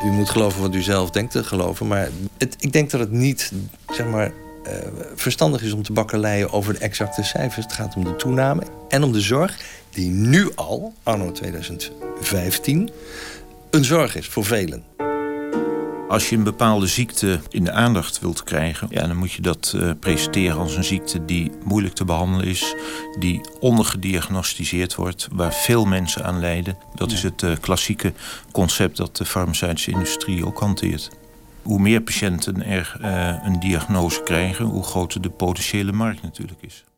U moet geloven wat u zelf denkt te geloven. Maar ik denk dat het niet, verstandig is om te bakkeleien over de exacte cijfers. Het gaat om de toename en om de zorg die nu al, anno 2015, een zorg is voor velen. Als je een bepaalde ziekte in de aandacht wilt krijgen, dan moet je dat presenteren als een ziekte die moeilijk te behandelen is, die ondergediagnosticeerd wordt, waar veel mensen aan lijden. Dat is het klassieke concept dat de farmaceutische industrie ook hanteert. Hoe meer patiënten er een diagnose krijgen, hoe groter de potentiële markt natuurlijk is.